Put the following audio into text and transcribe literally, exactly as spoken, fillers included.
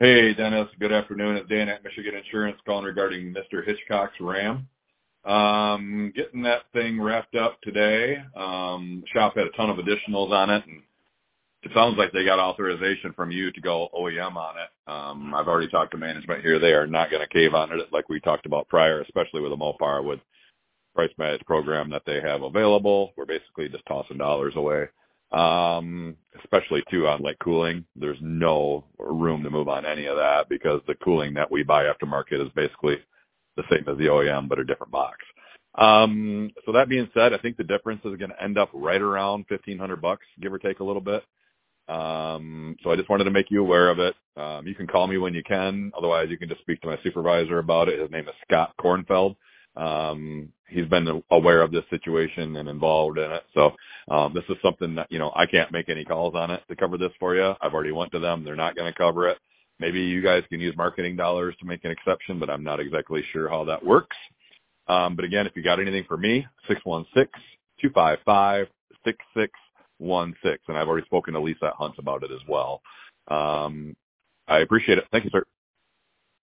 Hey, Dennis. Good afternoon. It's Dan at Michigan Insurance calling regarding Mister Hitchcock's Ram. Um, getting that thing wrapped up today. Um, shop had a ton of additionals on it, and it sounds like they got authorization from you to go O E M on it. Um, I've already talked to management here. They are not going to cave on it like we talked about prior, especially with a Mopar with price match program that they have available. We're basically just tossing dollars away. Um, especially too on like cooling. There's no room to move on any of that because the cooling that we buy aftermarket is basically the same as the O E M, but a different box. Um, so that being said, I think the difference is going to end up right around fifteen hundred bucks, give or take a little bit. Um, so I just wanted to make you aware of it. Um, you can call me when you can. Otherwise, you can just speak to my supervisor about it. His name is Scott Kornfeld. Um, he's been aware of this situation and involved in it. So, um, this is something that, you know, I can't make any calls on it to cover this for you. I've already went to them. They're not going to cover it. Maybe you guys can use marketing dollars to make an exception, but I'm not exactly sure how that works. Um, but again, if you got anything for me, six one six, two five five, six six one six. And I've already spoken to Lisa at Hunt about it as well. Um, I appreciate it. Thank you, sir.